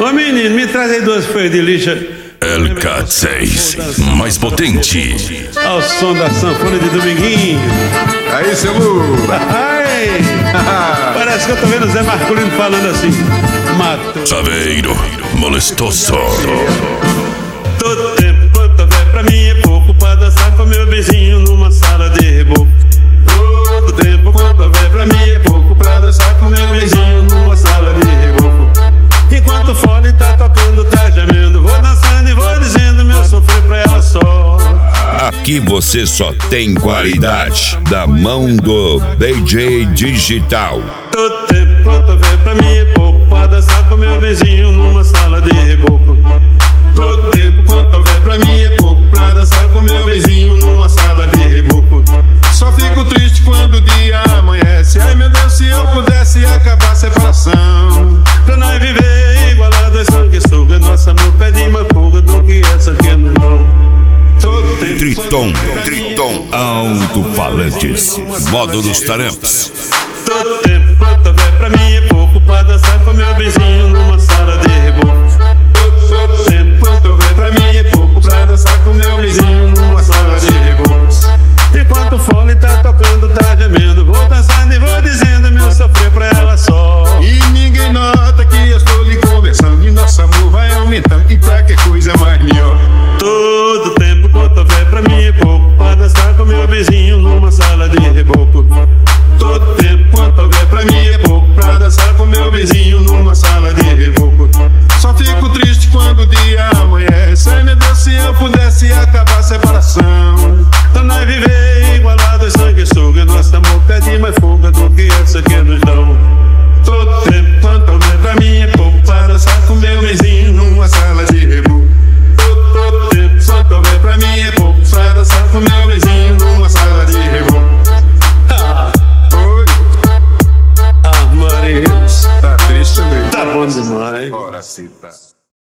Ô menino, me traz aí 2 folhas de lixa. LK6, mais potente. Ao som da sanfona de Dominguinho. Aí, seu Lula. Ai, parece que eu tô vendo o Zé Marculino falando assim. Matou. Chaveiro, molestoso. Todo tempo quanto houver pra mim é pouco pra dançar com meu vizinho numa sala de reboco. Todo tempo quanto houver pra mim é pouco pra dançar com meu vizinho numa sala de reboco. Enquanto o fole tá tocando, tá gemendo, vou dançando e vou dizendo meu sofrer pra ela só. Aqui você só tem qualidade da mão do DJ Digital. Todo tempo quanto houver pra mim é pouco pra dançar com meu vizinho numa sala de reboco. Todo tempo quanto houver pra mim é pouco pra dançar com meu vizinho numa sala de reboco. Só fico triste quando o dia amanhece. Ai meu Deus, se eu pudesse acabar a separação. Pra nós viver igualado é sanguessuga. Nosso amor pede mais fuga do que essa que é no dom. Todo tempo Triton, alto-falantes, módulos taramps. Todo tempo quanto houver pra mim é pouco pra dançar com meu vizinho numa sala de reboco. Todo tempo quanto houver pra mim é pouco pra dançar com meu vizinho numa sala de reboco. Enquanto o fole tá tocando, tá gemendo, vou dançando e vou dizendo meu sofrer pra ela só. E ninguém nota que eu estou lhe conversando. E nosso amor vai aumentando. E pra que coisa mais melhor? Todo tempo quanto houver pra mim é pouco pra dançar com meu vizinho numa sala de reboco. Todo tempo quanto houver pra mim é pouco pra dançar com meu vizinho numa sala de reboco. Só fico triste quando o dia amanhece. Ai meu Deus, se eu pudesse acabar a separação. Pra nós viver igualado é sanguessuga. Nosso amor pede mais fuga do que essa que nos dão. Todo tempo quanto houver pra mim é pouco pra dançar com meu vizinho numa sala de reboco. Todo tempo quanto houver pra mim é pouco pra dançar com meu vizinho numa sala de reboco. Oi, Ah, Maria, tá triste mesmo. tá bom demais. Ora, cita.